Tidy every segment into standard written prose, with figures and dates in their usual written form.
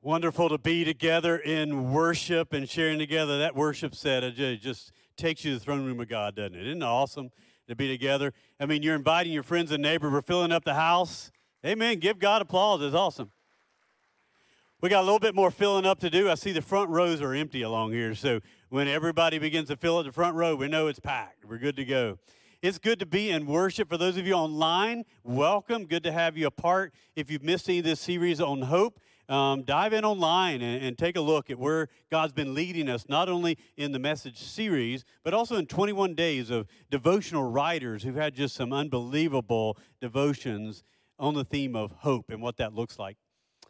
Wonderful to be together in worship and sharing together. That worship set it just takes you to the throne room of God, doesn't it? Isn't it awesome to be together? I mean, you're inviting your friends and neighbors. We're filling up the house. Amen. Give God applause. It's awesome. We got a little bit more filling up to do. I see the front rows are empty along here. So when everybody begins to fill up the front row, we know it's packed. We're good to go. It's good to be in worship. For those of you online, welcome. Good to have you a part. If you've missed any of this series on hope, dive in online and take a look at where God's been leading us, not only in the message series, but also in 21 days of devotional writers who've had just some unbelievable devotions on the theme of hope and what that looks like.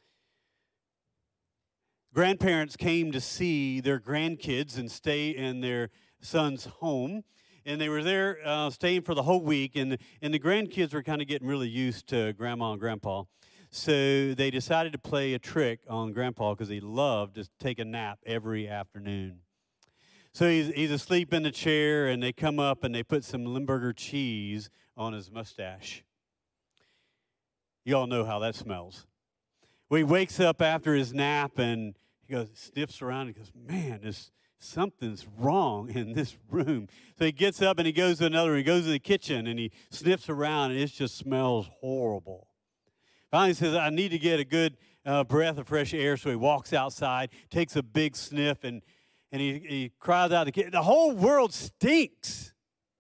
Grandparents came to see their grandkids and stay in their son's home. And they were there staying for the whole week. And the grandkids were kind of getting really used to Grandma and Grandpa. So they decided to play a trick on Grandpa because he loved to take a nap every afternoon. So he's asleep in the chair, and they come up and they put some Limburger cheese on his mustache. You all know how that smells. Well, he wakes up after his nap, and he goes, sniffs around, and goes, man, something's wrong in this room. So he gets up, and he goes to another room. He goes to the kitchen, and he sniffs around, and it just smells horrible. Finally, he says, I need to get a good breath of fresh air. So he walks outside, takes a big sniff, and he cries out, the whole world stinks.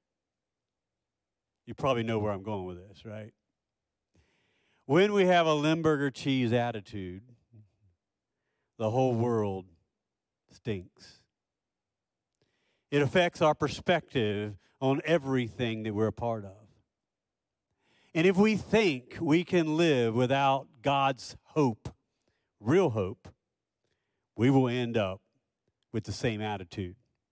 You probably know where I'm going with this, right? When we have a Limburger cheese attitude, the whole world stinks. It affects our perspective on everything that we're a part of. And if we think we can live without God's hope, real hope, we will end up with the same attitude.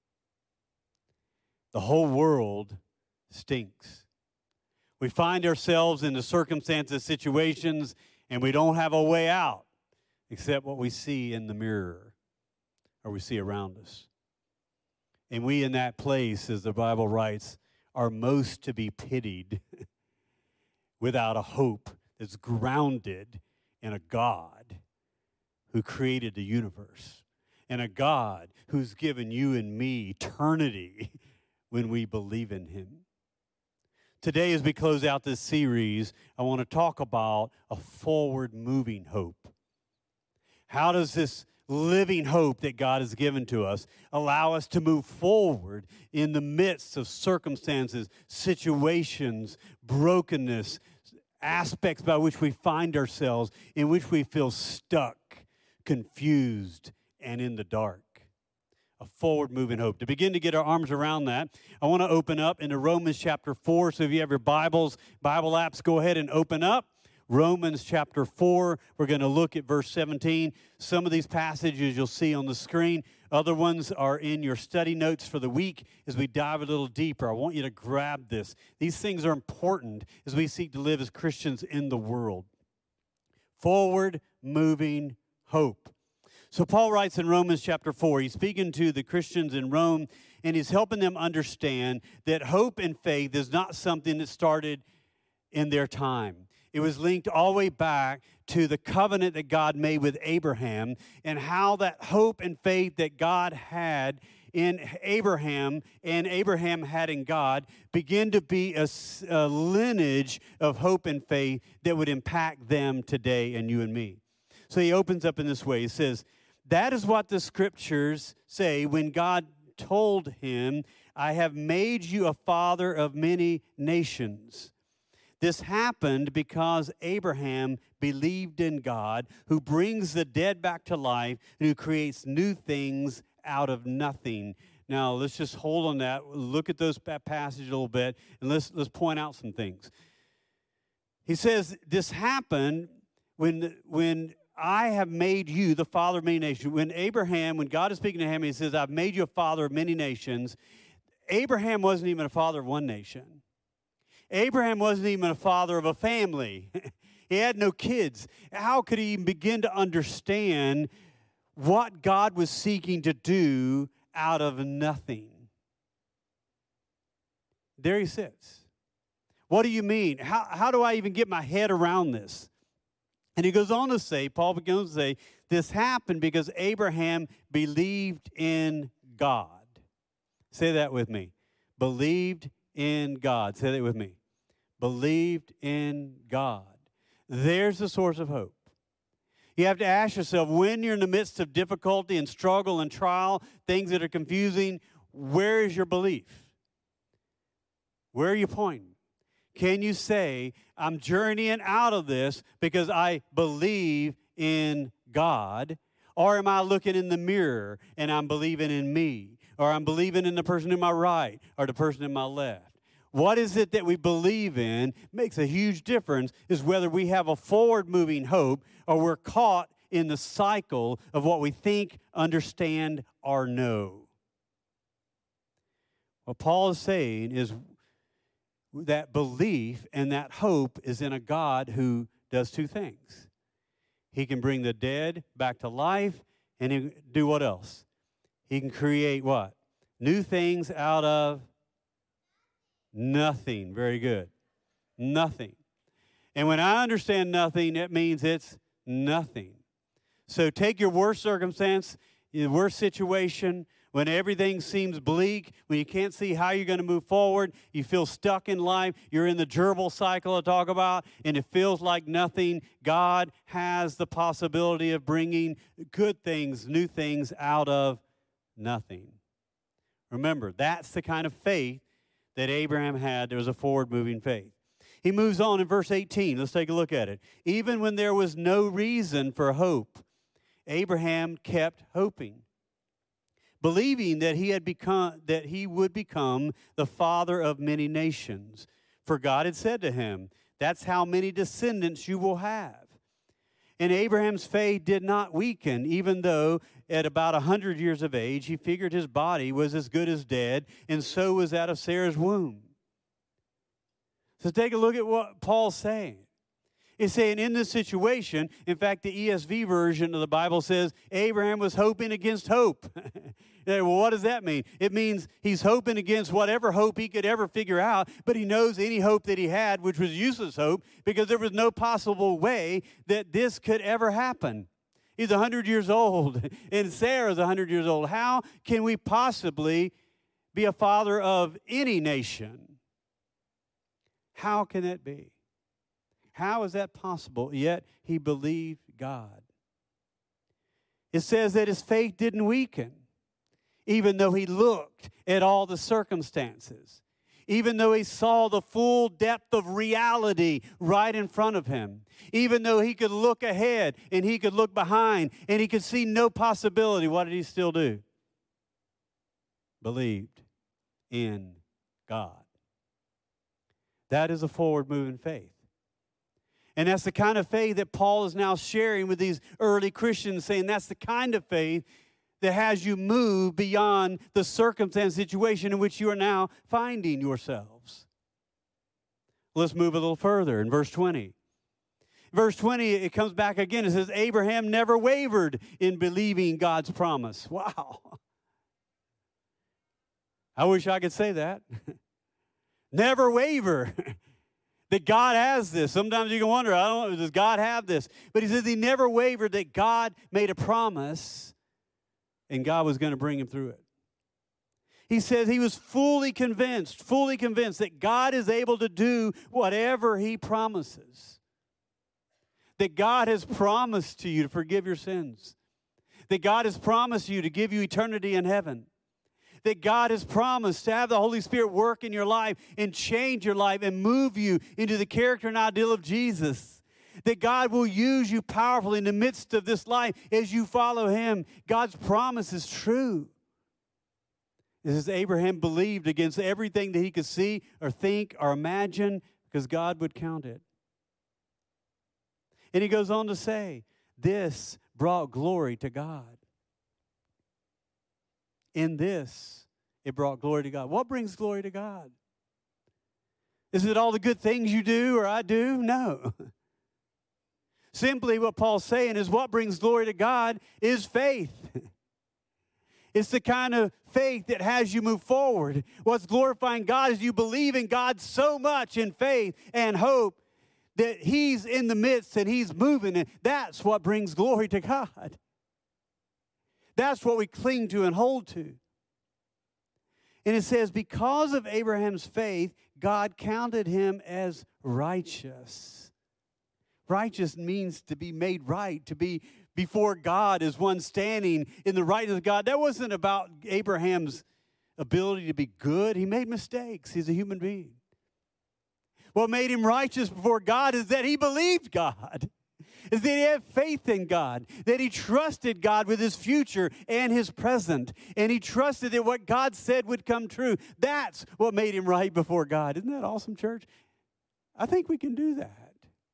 The whole world stinks. We find ourselves in the circumstances, situations, and we don't have a way out except what we see in the mirror or we see around us. And we in that place, as the Bible writes, are most to be pitied without a hope that's grounded in a God who created the universe and a God who's given you and me eternity when we believe in him. Today, as we close out this series, I want to talk about a forward-moving hope. How does this living hope that God has given to us allow us to move forward in the midst of circumstances, situations, brokenness, aspects by which we find ourselves, in which we feel stuck, confused, and in the dark? A forward-moving hope. To begin to get our arms around that, I want to open up into Romans chapter 4. So if you have your Bible apps, go ahead and open up. Romans chapter 4, we're going to look at verse 17. Some of these passages you'll see on the screen. Other ones are in your study notes for the week. As we dive a little deeper, I want you to grab this. These things are important as we seek to live as Christians in the world. Forward-moving hope. So Paul writes in Romans chapter 4, he's speaking to the Christians in Rome, and he's helping them understand that hope and faith is not something that started in their time. It was linked all the way back to the covenant that God made with Abraham, and how that hope and faith that God had in Abraham and Abraham had in God began to be a lineage of hope and faith that would impact them today and you and me. So he opens up in this way. He says, that is what the scriptures say when God told him, I have made you a father of many nations. This happened because Abraham believed in God, who brings the dead back to life and who creates new things out of nothing. Now, let's just hold on that. Look at those passages a little bit, and let's point out some things. He says, this happened when I have made you the father of many nations. When God is speaking to him, he says, I've made you a father of many nations. Abraham wasn't even a father of one nation. Abraham wasn't even a father of a family. He had no kids. How could he even begin to understand what God was seeking to do out of nothing? There he sits. What do you mean? How do I even get my head around this? And he goes on to say, Paul begins to say, this happened because Abraham believed in God. Say that with me. Believed in God. Say that with me. Believed in God. There's the source of hope. You have to ask yourself, when you're in the midst of difficulty and struggle and trial, things that are confusing, where is your belief? Where are you pointing? Can you say, I'm journeying out of this because I believe in God? Or am I looking in the mirror and I'm believing in me? Or I'm believing in the person in my right or the person in my left? What is it that we believe in makes a huge difference is whether we have a forward-moving hope or we're caught in the cycle of what we think, understand, or know. What Paul is saying is that belief and that hope is in a God who does two things. He can bring the dead back to life, and he can do what else? He can create what? New things out of nothing. Very good. Nothing. And when I understand nothing, it means it's nothing. So take your worst circumstance, your worst situation, when everything seems bleak, when you can't see how you're going to move forward, you feel stuck in life, you're in the gerbil cycle I talk about, and it feels like nothing. God has the possibility of bringing good things, new things out of nothing. Remember, that's the kind of faith that Abraham had. There was a forward-moving faith. He moves on in verse 18. Let's take a look at it. Even when there was no reason for hope, Abraham kept hoping, believing that he would become the father of many nations. For God had said to him, that's how many descendants you will have. And Abraham's faith did not weaken, even though at about 100 years of age, he figured his body was as good as dead, and so was that of Sarah's womb. So take a look at what Paul's saying. He's saying in this situation, in fact, the ESV version of the Bible says Abraham was hoping against hope. Well, what does that mean? It means he's hoping against whatever hope he could ever figure out, but he knows any hope that he had, which was useless hope, because there was no possible way that this could ever happen. He's 100 years old, and Sarah's 100 years old. How can we possibly be a father of any nation? How can that be? How is that possible? Yet he believed God. It says that his faith didn't weaken, even though he looked at all the circumstances, even though he saw the full depth of reality right in front of him, even though he could look ahead and he could look behind and he could see no possibility. What did he still do? Believed in God. That is a forward-moving faith. And that's the kind of faith that Paul is now sharing with these early Christians, saying that's the kind of faith that has you move beyond the circumstance situation in which you are now finding yourselves. Let's move a little further in verse 20. Verse 20, it comes back again. It says, Abraham never wavered in believing God's promise. Wow. I wish I could say that. Never waver. That God has this. Sometimes you can wonder, I don't know, does God have this? But he says he never wavered, that God made a promise and God was going to bring him through it. He says he was fully convinced that God is able to do whatever he promises. That God has promised to you to forgive your sins. That God has promised you to give you eternity in heaven. That God has promised to have the Holy Spirit work in your life and change your life and move you into the character and ideal of Jesus. That God will use you powerfully in the midst of this life as you follow him. God's promise is true. It says Abraham believed against everything that he could see or think or imagine because God would count it. And he goes on to say, this brought glory to God. In this, it brought glory to God. What brings glory to God? Is it all the good things you do or I do? No. Simply what Paul's saying is what brings glory to God is faith. It's the kind of faith that has you move forward. What's glorifying God is you believe in God so much in faith and hope that he's in the midst and he's moving, and that's what brings glory to God. That's what we cling to and hold to. And it says, because of Abraham's faith, God counted him as righteous. Righteous means to be made right, to be before God as one standing in the rightness of God. That wasn't about Abraham's ability to be good. He made mistakes. He's a human being. What made him righteous before God is that he believed God, is that he had faith in God, that he trusted God with his future and his present, and he trusted that what God said would come true. That's what made him right before God. Isn't that awesome, church? I think we can do that.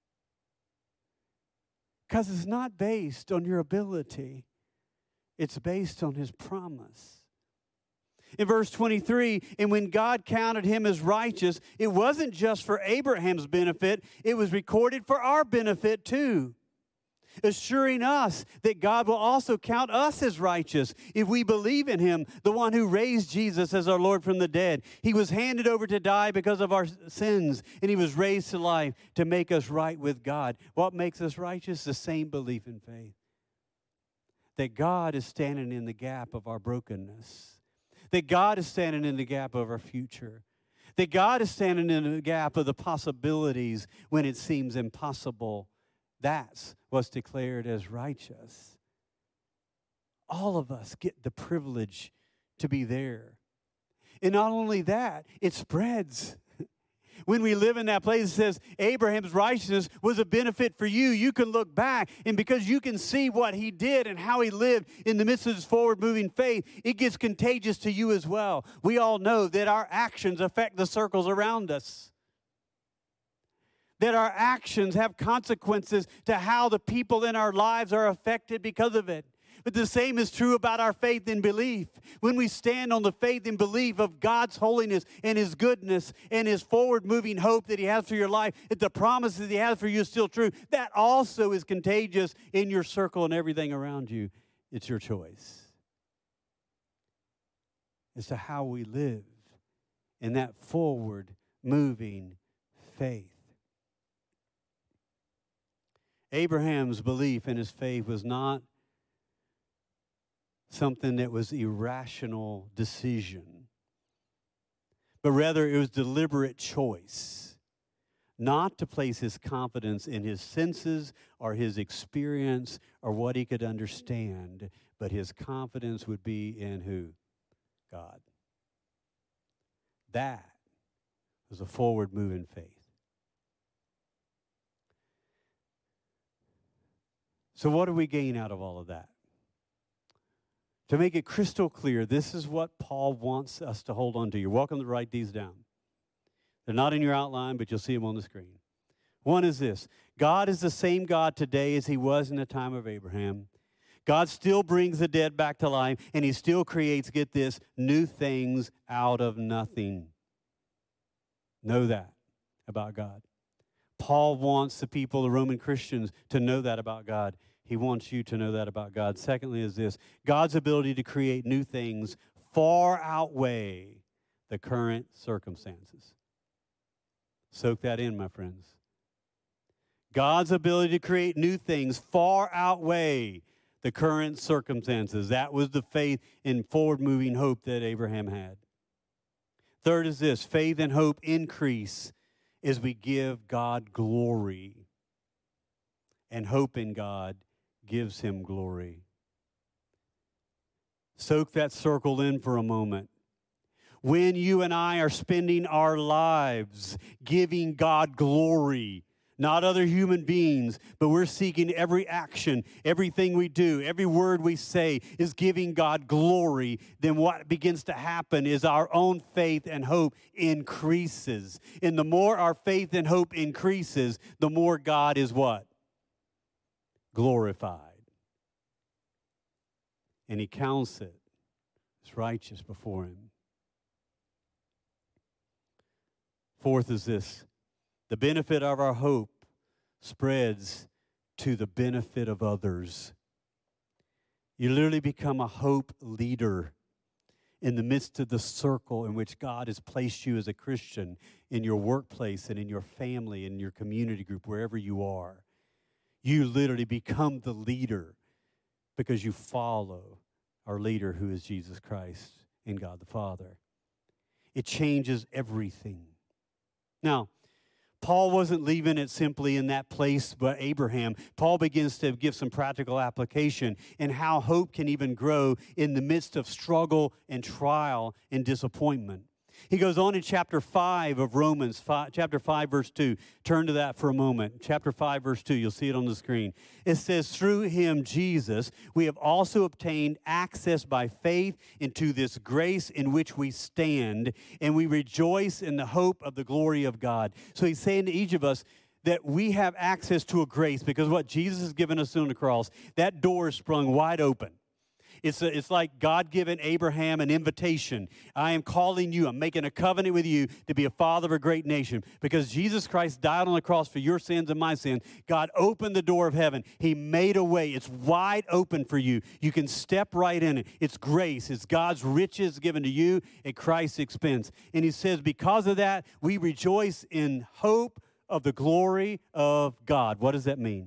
Because it's not based on your ability. It's based on his promise. In verse 23, and when God counted him as righteous, it wasn't just for Abraham's benefit, it was recorded for our benefit too, assuring us that God will also count us as righteous if we believe in him, the one who raised Jesus as our Lord from the dead. He was handed over to die because of our sins, and he was raised to life to make us right with God. What makes us righteous? The same belief and faith. That God is standing in the gap of our brokenness. That God is standing in the gap of our future. That God is standing in the gap of the possibilities when it seems impossible. That's what's declared as righteous. All of us get the privilege to be there. And not only that, it spreads. When we live in that place, it says Abraham's righteousness was a benefit for you. You can look back, and because you can see what he did and how he lived in the midst of his forward-moving faith, it gets contagious to you as well. We all know that our actions affect the circles around us. That our actions have consequences to how the people in our lives are affected because of it. But the same is true about our faith and belief. When we stand on the faith and belief of God's holiness and his goodness and his forward-moving hope that he has for your life, that the promises he has for you is still true, that also is contagious in your circle and everything around you. It's your choice as to how we live in that forward-moving faith. Abraham's belief in his faith was not something that was irrational decision, but rather it was deliberate choice not to place his confidence in his senses or his experience or what he could understand, but his confidence would be in who? God. That was a forward-moving faith. So what do we gain out of all of that? To make it crystal clear, this is what Paul wants us to hold on to. You're welcome to write these down. They're not in your outline, but you'll see them on the screen. One is this: God is the same God today as he was in the time of Abraham. God still brings the dead back to life, and he still creates, get this, new things out of nothing. Know that about God. Paul wants the people, the Roman Christians, to know that about God. He wants you to know that about God. Secondly is this: God's ability to create new things far outweigh the current circumstances. Soak that in, my friends. God's ability to create new things far outweigh the current circumstances. That was the faith and forward-moving hope that Abraham had. Third is this: faith and hope increase as we give God glory. And hope in God gives him glory. Soak that circle in for a moment. When you and I are spending our lives giving God glory, not other human beings, but we're seeking every action, everything we do, every word we say is giving God glory, then what begins to happen is our own faith and hope increases. And the more our faith and hope increases, the more God is what? Glorified. And he counts it as righteous before him. Fourth is this: the benefit of our hope spreads to the benefit of others. You literally become a hope leader. in the midst of the circle in which God has placed you as a Christian, in your workplace and in your family, in your community group, wherever you are. You literally become the leader because you follow our leader, who is Jesus Christ and God the Father. It changes everything. Now, Paul wasn't leaving it simply in that place, but Abraham. Paul begins to give some practical application and how hope can even grow in the midst of struggle and trial and disappointment. He goes on in chapter 5 of Romans, chapter 5, verse 2. Turn to that for a moment. Chapter 5, verse 2. You'll see it on the screen. It says, through him, Jesus, we have also obtained access by faith into this grace in which we stand, and we rejoice in the hope of the glory of God. So he's saying to each of us that we have access to a grace because what Jesus has given us on the cross, that door is sprung wide open. It's like God giving Abraham an invitation. I am calling you. I'm making a covenant with you to be a father of a great nation. Because Jesus Christ died on the cross for your sins and my sins, God opened the door of heaven. He made a way. It's wide open for you. You can step right in it. It's grace. It's God's riches given to you at Christ's expense. And he says, because of that, we rejoice in hope of the glory of God. What does that mean?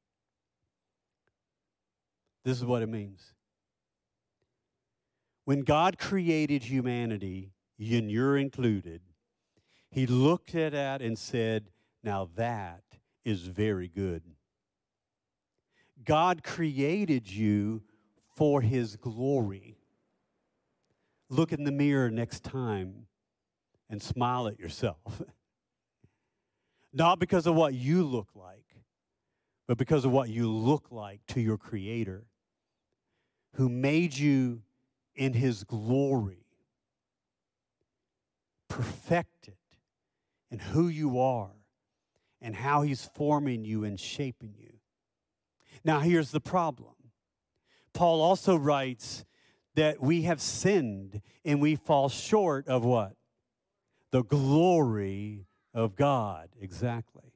This is what it means. When God created humanity, and you're included, he looked at that and said, now that is very good. God created you for his glory. Look in the mirror next time and smile at yourself. Not because of what you look like, but because of what you look like to your Creator, who made you in his glory, perfected in who you are and how he's forming you and shaping you. Now, here's the problem. Paul also writes that we have sinned and we fall short of what? The glory of God. Exactly.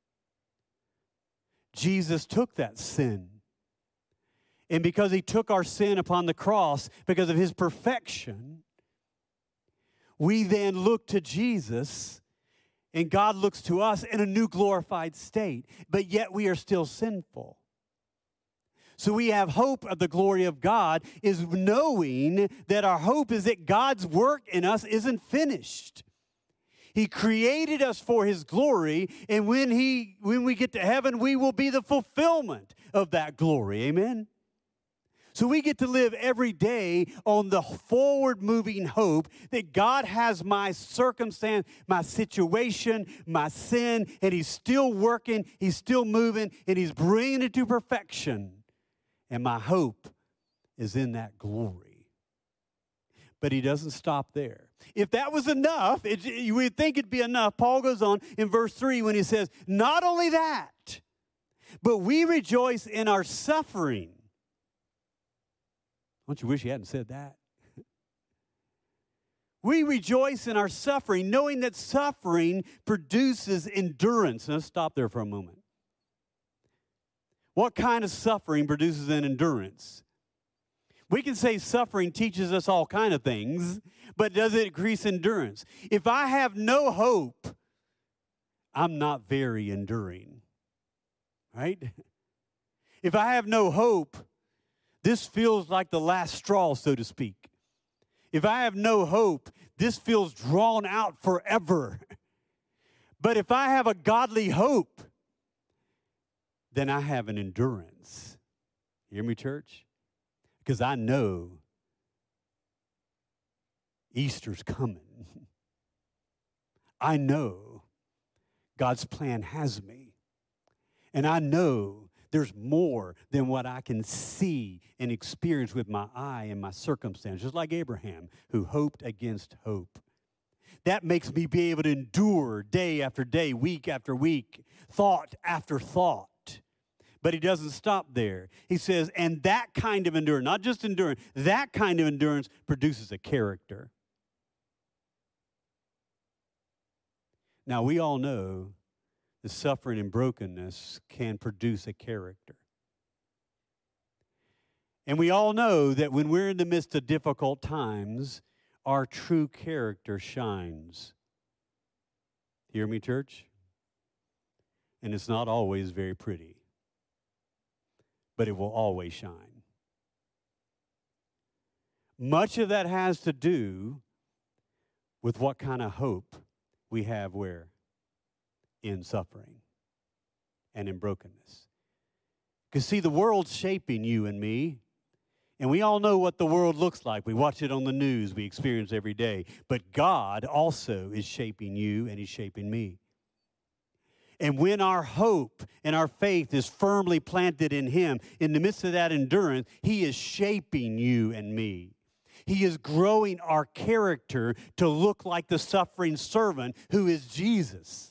Jesus took that sin. And because he took our sin upon the cross, because of his perfection, we then look to Jesus, and God looks to us in a new glorified state. But yet we are still sinful. So we have hope of the glory of God, is knowing that our hope is that God's work in us isn't finished. He created us for his glory, and when we get to heaven, we will be the fulfillment of that glory. Amen? So we get to live every day on the forward-moving hope that God has my circumstance, my situation, my sin, and he's still working, he's still moving, and he's bringing it to perfection. And my hope is in that glory. But he doesn't stop there. If that was enough, you would think it'd be enough. Paul goes on in verse 3 when he says, not only that, but we rejoice in our suffering. Don't you wish he hadn't said that? We rejoice in our suffering, knowing that suffering produces endurance. Let's stop there for a moment. What kind of suffering produces an endurance? We can say suffering teaches us all kinds of things, but does it increase endurance? If I have no hope, I'm not very enduring, right? If I have no hope, this feels like the last straw, so to speak. If I have no hope, this feels drawn out forever. But if I have a godly hope, then I have an endurance. Hear me, church? Because I know Easter's coming. I know God's plan has me. And I know there's more than what I can see and experience with my eye and my circumstance, just like Abraham, who hoped against hope. That makes me be able to endure day after day, week after week, thought after thought. But he doesn't stop there. He says, and that kind of endurance, not just endurance, that kind of endurance produces a character. Now, we all know the suffering and brokenness can produce a character. And we all know that when we're in the midst of difficult times, our true character shines. Hear me, church? And it's not always very pretty, but it will always shine. Much of that has to do with what kind of hope we have where? In suffering and in brokenness. Because, see, the world's shaping you and me. And we all know what the world looks like. We watch it on the news. We experience it every day. But God also is shaping you, and He's shaping me. And when our hope and our faith is firmly planted in Him, in the midst of that endurance, He is shaping you and me. He is growing our character to look like the suffering servant who is Jesus,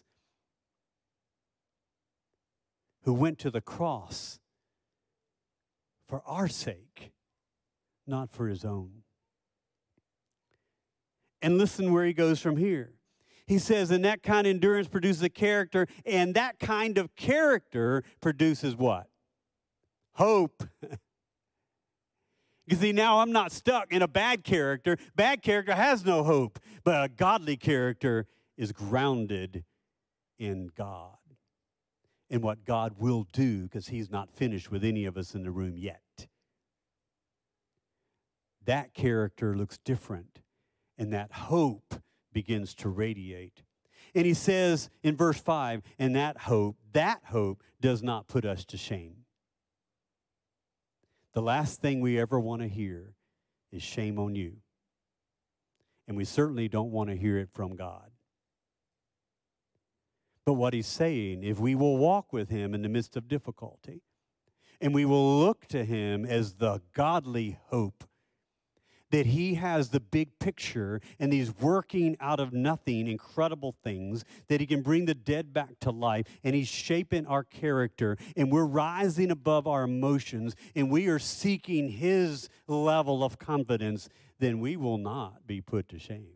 who went to the cross for our sake, not for His own. And listen where he goes from here. He says, and that kind of endurance produces a character, and that kind of character produces what? Hope. You see, now I'm not stuck in a bad character. Bad character has no hope, but a godly character is grounded in God, in what God will do, because He's not finished with any of us in the room yet. That character looks different, and that hope begins to radiate. And he says in verse 5, and that hope does not put us to shame. The last thing we ever want to hear is shame on you. And we certainly don't want to hear it from God. But what he's saying, if we will walk with Him in the midst of difficulty, and we will look to Him as the godly hope, that He has the big picture, and He's working out of nothing incredible things, that He can bring the dead back to life, and He's shaping our character, and we're rising above our emotions, and we are seeking His level of confidence, then we will not be put to shame.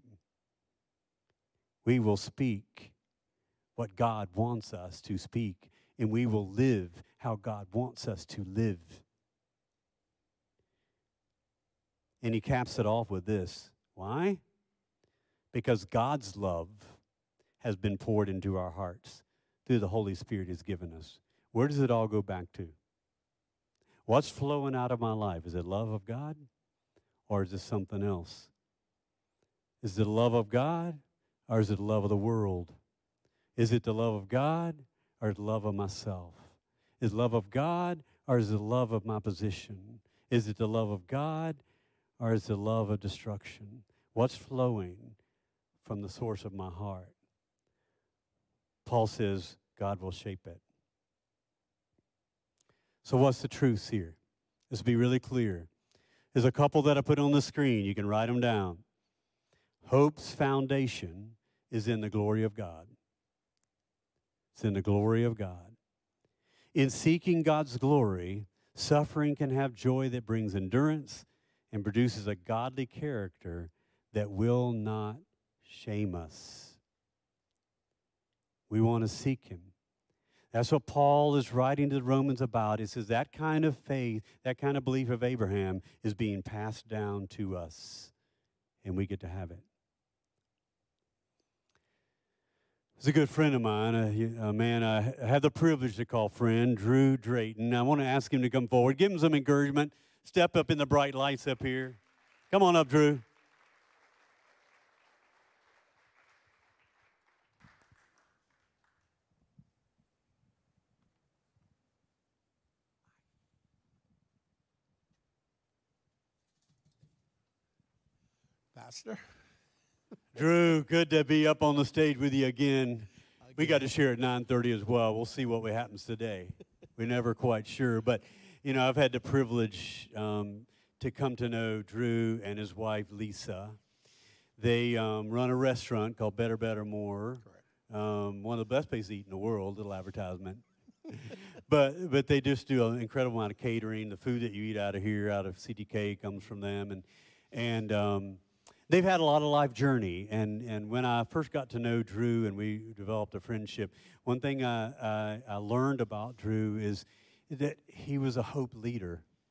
We will speak what God wants us to speak, and we will live how God wants us to live. And he caps it off with this. Why? Because God's love has been poured into our hearts through the Holy Spirit He's given us. Where does it all go back to? What's flowing out of my life? Is it love of God, or is it something else? Is it the love of God, or is it the love of the world? Is it the love of God, or the love of myself? Is it love of God, or is it the love of my position? Is it the love of God, or is it the love of destruction? What's flowing from the source of my heart? Paul says God will shape it. So what's the truth here? Let's be really clear. There's a couple that I put on the screen. You can write them down. Hope's foundation is in the glory of God. It's in the glory of God. In seeking God's glory, suffering can have joy that brings endurance and produces a godly character that will not shame us. We want to seek Him. That's what Paul is writing to the Romans about. He says that kind of faith, that kind of belief of Abraham is being passed down to us, and we get to have it. He's a good friend of mine, a man I have the privilege to call friend, Drew Drayton. I want to ask him to come forward, give him some encouragement. Step up in the bright lights up here. Come on up, Drew. Pastor. Drew, good to be up on the stage with you again. We got to share at 9:30 as well. We'll see what happens today. We're never quite sure. But, you know, I've had the privilege to come to know Drew and his wife, Lisa. They run a restaurant called Better, Better, More. One of the best places to eat in the world, little advertisement. but they just do an incredible amount of catering. The food that you eat out of here, out of CTK, comes from them. And they've had a lot of life journey. And when I first got to know Drew and we developed a friendship, one thing I learned about Drew is that he was a hope leader.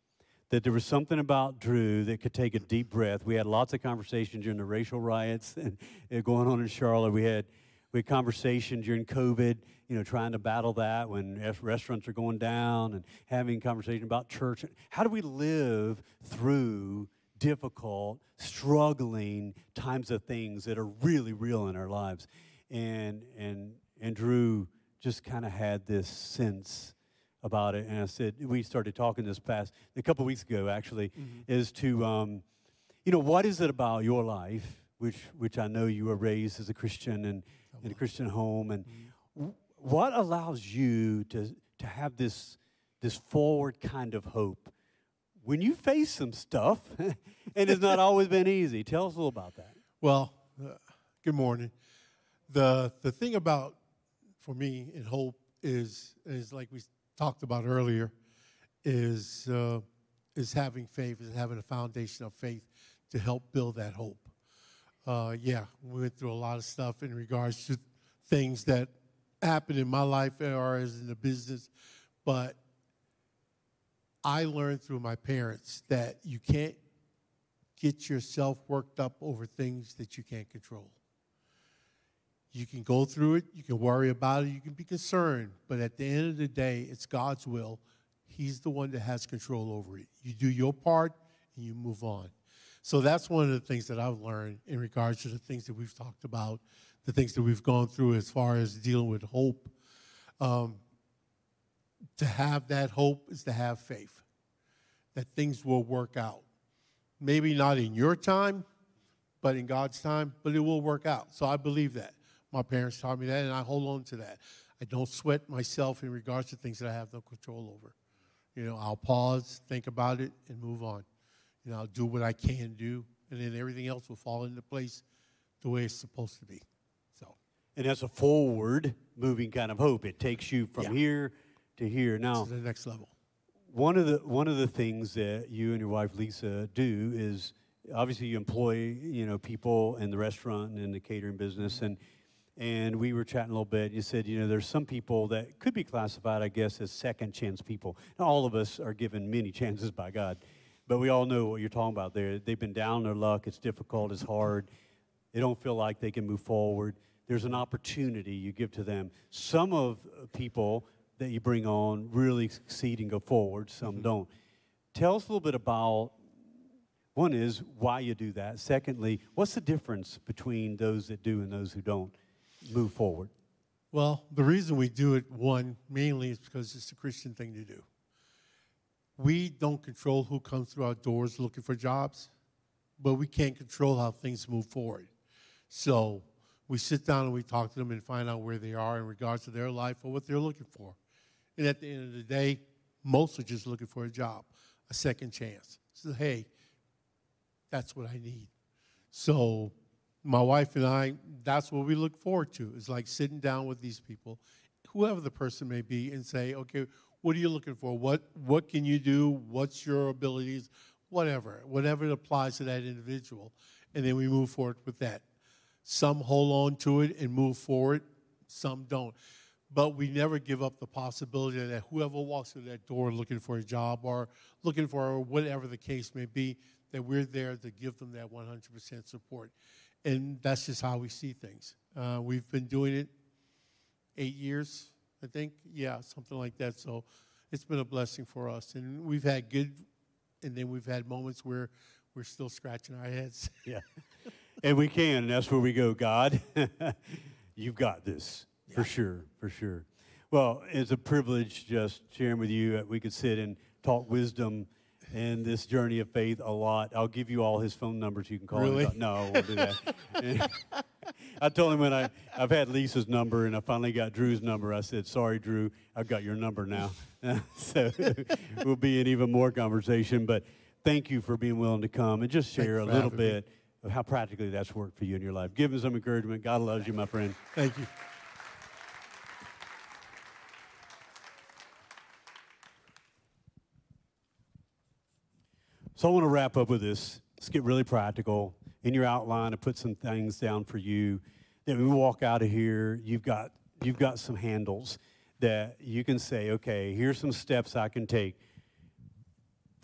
that there was something about Drew that could take a deep breath. We had lots of conversations during the racial riots and going on in Charlotte. We had conversation during COVID, trying to battle that when restaurants are going down, and having conversation about church. How do we live through difficult, struggling times of things that are really real in our lives? And Drew just kind of had this sense about it, and I said, we started talking a couple of weeks ago, actually, is to, what is it about your life, which I know you were raised as a Christian and in a Christian home, and what allows you to have this forward kind of hope when you face some stuff, and it's not always been easy? Tell us a little about that. Well, good morning. The thing about, for me, in hope is like we talked about earlier, is having faith, is having a foundation of faith to help build that hope. We went through a lot of stuff in regards to things that happened in my life or as in the business, but I learned through my parents that you can't get yourself worked up over things that you can't control. You can go through it, you can worry about it, you can be concerned, but at the end of the day, it's God's will. He's the one that has control over it. You do your part, and you move on. So that's one of the things that I've learned in regards to the things that we've talked about, the things that we've gone through as far as dealing with hope. To have that hope is to have faith that things will work out. Maybe not in your time, but in God's time, but it will work out. So I believe that. My parents taught me that, and I hold on to that. I don't sweat myself in regards to things that I have no control over. I'll pause, think about it, and move on. I'll do what I can do, and then everything else will fall into place the way it's supposed to be. And that's a forward-moving kind of hope. It takes you from here to here. Now, to the next level. One of the things that you and your wife Lisa do is obviously you employ people in the restaurant and in the catering business, and we were chatting a little bit. You said there's some people that could be classified, I guess, as second chance people. Now, all of us are given many chances by God, but we all know what you're talking about there. They've been down their luck. It's difficult. It's hard. They don't feel like they can move forward. There's an opportunity you give to them. Some of people that you bring on really succeed and go forward. Some don't. Tell us a little bit about, one is why you do that. Secondly, what's the difference between those that do and those who don't move forward? Well, the reason we do it, one, mainly is because it's a Christian thing to do. We don't control who comes through our doors looking for jobs, but we can't control how things move forward. So we sit down and we talk to them and find out where they are in regards to their life or what they're looking for. And at the end of the day, most are just looking for a job, a second chance. So, hey, that's what I need. So my wife and I, that's what we look forward to. It's like sitting down with these people, whoever the person may be, and say, okay, what are you looking for? What can you do? What's your abilities? Whatever it applies to that individual. And then we move forward with that. Some hold on to it and move forward. Some don't. But we never give up the possibility that whoever walks through that door looking for a job or looking for whatever the case may be, that we're there to give them that 100% support. And that's just how we see things. We've been doing it 8 years, I think. Yeah, something like that. So it's been a blessing for us. And we've had good, and then we've had moments where we're still scratching our heads. Yeah. And we can, and that's where we go, God, you've got this, for sure. Well, it's a privilege just sharing with you. We could sit and talk wisdom in this journey of faith a lot. I'll give you all his phone numbers. You can call him. No, I won't do that. I told him when I've had Lisa's number and I finally got Drew's number, I said, sorry, Drew, I've got your number now. So we'll be in even more conversation. But thank you for being willing to come and just share a little bit of how practically that's worked for you in your life. Give him some encouragement. God loves you, my friend. Thank you. So I want to wrap up with this. Let's get really practical. In your outline, I put some things down for you that when we walk out of here, you've got some handles that you can say, okay, here's some steps I can take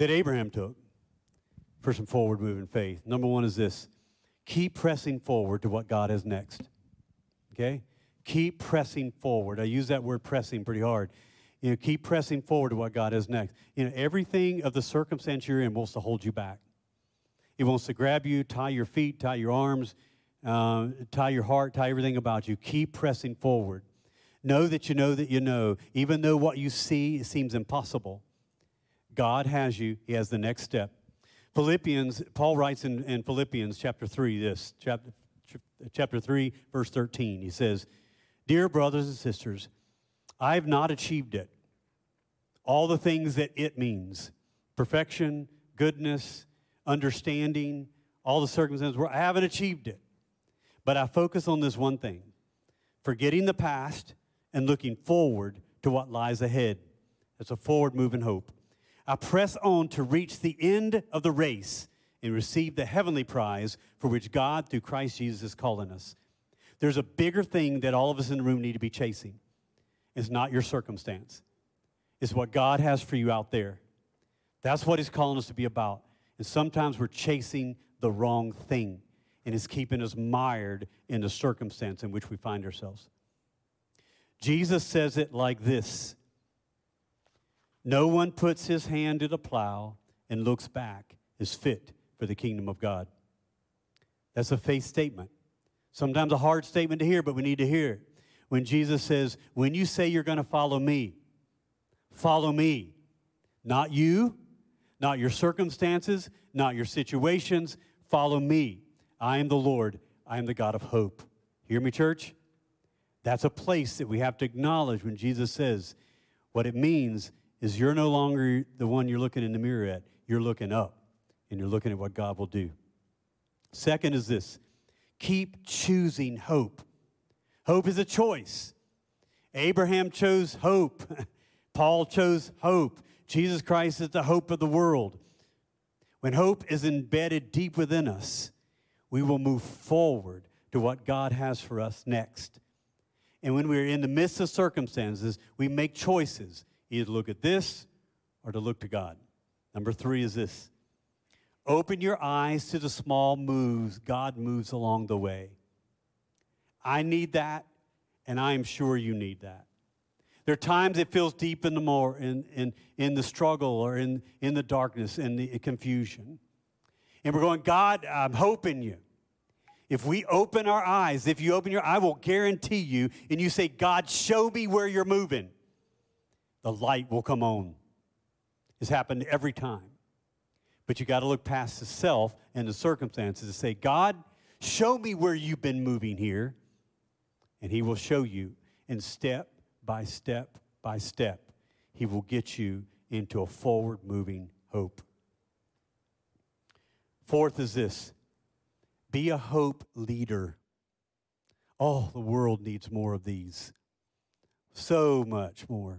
that Abraham took for some forward-moving faith. Number one is this: keep pressing forward to what God has next. Okay? Keep pressing forward. I use that word pressing pretty hard. Keep pressing forward to what God has next. Everything of the circumstance you're in wants to hold you back. It wants to grab you, tie your feet, tie your arms, tie your heart, tie everything about you. Keep pressing forward. Know that you know that you know. Even though what you see it seems impossible, God has you. He has the next step. Paul writes in Philippians chapter 3, chapter 3, verse 13. He says, "Dear brothers and sisters, I have not achieved it. All the things that it means, perfection, goodness, understanding, all the circumstances where I haven't achieved it. But I focus on this one thing, forgetting the past and looking forward to what lies ahead." It's a forward-moving hope. "I press on to reach the end of the race and receive the heavenly prize for which God, through Christ Jesus, is calling us." There's a bigger thing that all of us in the room need to be chasing. It's not your circumstance. It's what God has for you out there. That's what He's calling us to be about. And sometimes we're chasing the wrong thing, and it's keeping us mired in the circumstance in which we find ourselves. Jesus says it like this: "No one puts his hand to the plow and looks back is fit for the kingdom of God." That's a faith statement. Sometimes a hard statement to hear, but we need to hear it. When Jesus says, when you say you're going to follow me. Not you, not your circumstances, not your situations. Follow me. I am the Lord. I am the God of hope. Hear me, church? That's a place that we have to acknowledge when Jesus says what it means is you're no longer the one you're looking in the mirror at. You're looking up, and you're looking at what God will do. Second is this: keep choosing hope. Hope is a choice. Abraham chose hope. Paul chose hope. Jesus Christ is the hope of the world. When hope is embedded deep within us, we will move forward to what God has for us next. And when we're in the midst of circumstances, we make choices, either to look at this or to look to God. Number 3 is this: open your eyes to the small moves God moves along the way. I need that, and I am sure you need that. There are times it feels deep in the struggle or in the darkness and the confusion. And we're going, God, I'm hoping you. If we open our eyes, if you open your, I will guarantee you, and you say, God, show me where you're moving, the light will come on. It's happened every time. But you got to look past the self and the circumstances and say, God, show me where you've been moving here. And He will show you, and step by step by step, He will get you into a forward-moving hope. Fourth is this: be a hope leader. Oh, the world needs more of these. So much more.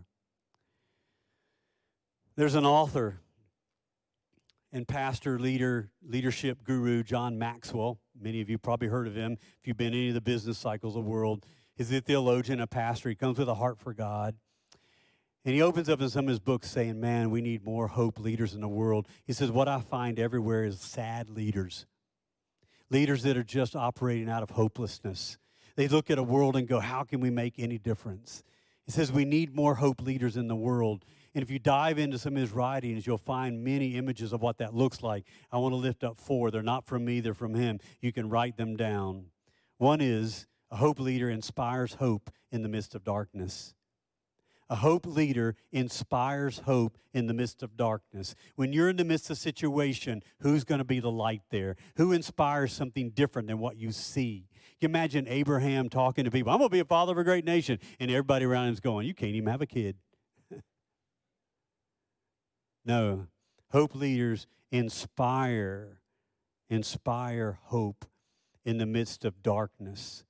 There's an author and pastor, leadership guru, John Maxwell. Many of you probably heard of him if you've been in any of the business cycles of the world. He's a theologian, a pastor. He comes with a heart for God. And he opens up in some of his books saying, man, we need more hope leaders in the world. He says, what I find everywhere is sad leaders. Leaders that are just operating out of hopelessness. They look at a world and go, how can we make any difference? He says, we need more hope leaders in the world. And if you dive into some of his writings, you'll find many images of what that looks like. I want to lift up 4. They're not from me, they're from him. You can write them down. One is, a hope leader inspires hope in the midst of darkness. A hope leader inspires hope in the midst of darkness. When you're in the midst of a situation, who's going to be the light there? Who inspires something different than what you see? You can imagine Abraham talking to people, I'm going to be a father of a great nation. And everybody around him's going, you can't even have a kid. No, hope leaders inspire hope in the midst of darkness.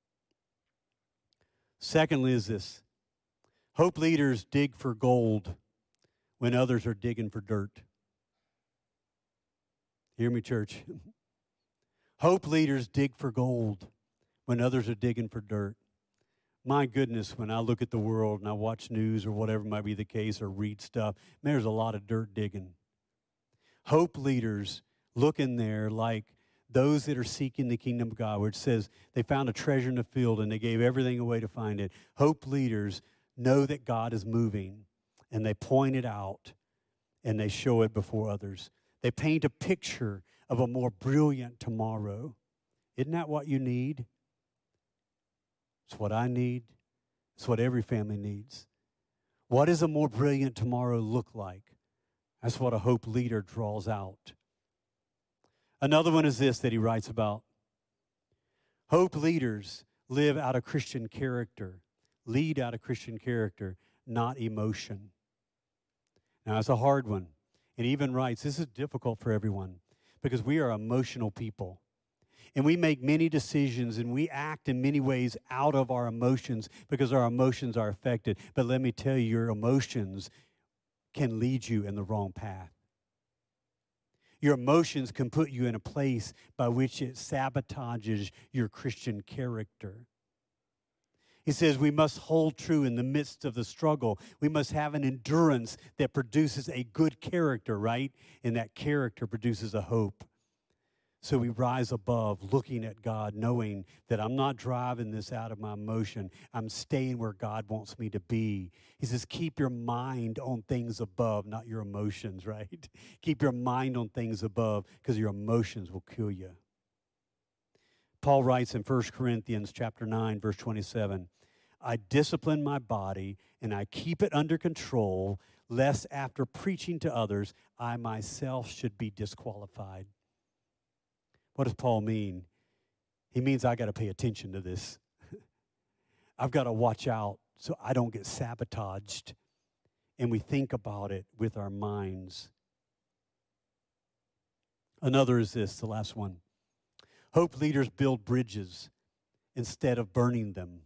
Secondly is this: hope leaders dig for gold when others are digging for dirt. Hear me, church. Hope leaders dig for gold when others are digging for dirt. My goodness, when I look at the world and I watch news or whatever might be the case or read stuff, man, there's a lot of dirt digging. Hope leaders look in there like those that are seeking the kingdom of God, where it says they found a treasure in the field and they gave everything away to find it. Hope leaders know that God is moving, and they point it out and they show it before others. They paint a picture of a more brilliant tomorrow. Isn't that what you need? It's what I need. It's what every family needs. What does a more brilliant tomorrow look like? That's what a hope leader draws out. Another one is this that he writes about. Hope leaders live out of Christian character, lead out of Christian character, not emotion. Now, it's a hard one. And he even writes, this is difficult for everyone because we are emotional people. And we make many decisions and we act in many ways out of our emotions because our emotions are affected. But let me tell you, your emotions can lead you in the wrong path. Your emotions can put you in a place by which it sabotages your Christian character. He says we must hold true in the midst of the struggle. We must have an endurance that produces a good character, right? And that character produces a hope. So we rise above looking at God, knowing that I'm not driving this out of my emotion. I'm staying where God wants me to be. He says, keep your mind on things above, not your emotions, right? Keep your mind on things above because your emotions will kill you. Paul writes in 1 Corinthians chapter 9, verse 27, I discipline my body and I keep it under control, lest after preaching to others, I myself should be disqualified. What does Paul mean? He means I got to pay attention to this. I've got to watch out so I don't get sabotaged. And we think about it with our minds. Another is this, the last one. Hope leaders build bridges instead of burning them.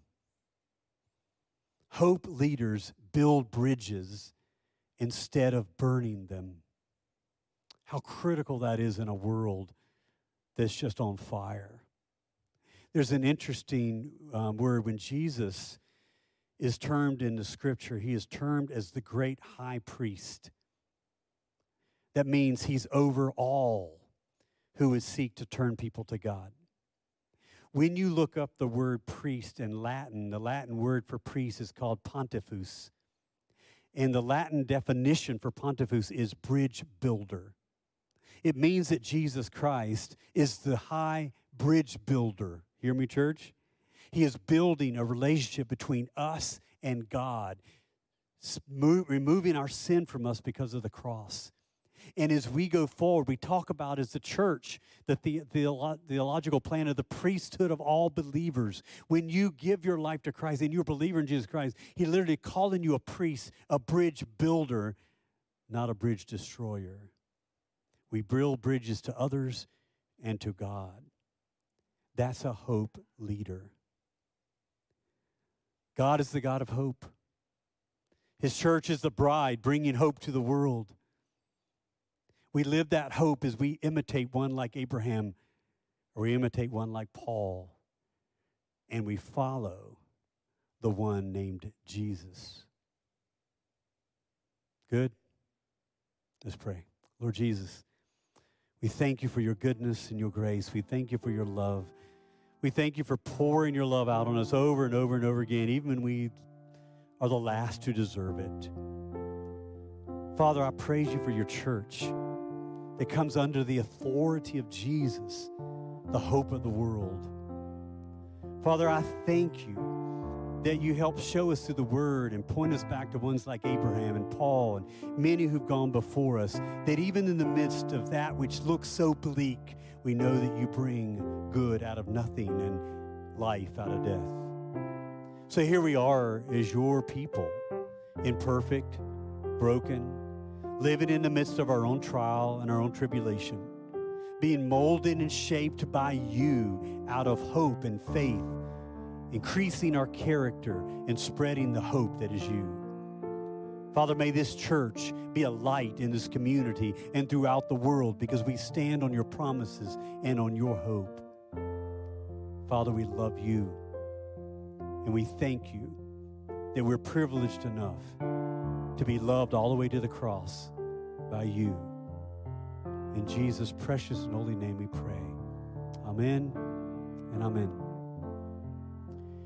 Hope leaders build bridges instead of burning them. How critical that is in a world that's just on fire. There's an interesting word when Jesus is termed in the scripture. He is termed as the great high priest. That means he's over all who would seek to turn people to God. When you look up the word priest in Latin, the Latin word for priest is called pontifex. And the Latin definition for pontifex is bridge builder. It means that Jesus Christ is the high bridge builder. Hear me, church? He is building a relationship between us and God, removing our sin from us because of the cross. And as we go forward, we talk about as the church, the theological plan of the priesthood of all believers. When you give your life to Christ and you're a believer in Jesus Christ, He literally calling you a priest, a bridge builder, not a bridge destroyer. We build bridges to others and to God. That's a hope leader. God is the God of hope. His church is the bride bringing hope to the world. We live that hope as we imitate one like Abraham, or we imitate one like Paul, and we follow the one named Jesus. Good? Let's pray. Lord Jesus, we thank you for your goodness and your grace. We thank you for your love. We thank you for pouring your love out on us over and over and over again, even when we are the last to deserve it. Father, I praise you for your church that comes under the authority of Jesus, the hope of the world. Father, I thank you that you help show us through the word and point us back to ones like Abraham and Paul and many who've gone before us, that even in the midst of that which looks so bleak, we know that you bring good out of nothing and life out of death. So here we are as your people, imperfect, broken, living in the midst of our own trial and our own tribulation, being molded and shaped by you out of hope and faith, increasing our character and spreading the hope that is you. Father, may this church be a light in this community and throughout the world because we stand on your promises and on your hope. Father, we love you and we thank you that we're privileged enough to be loved all the way to the cross by you. In Jesus' precious and holy name we pray. Amen and amen.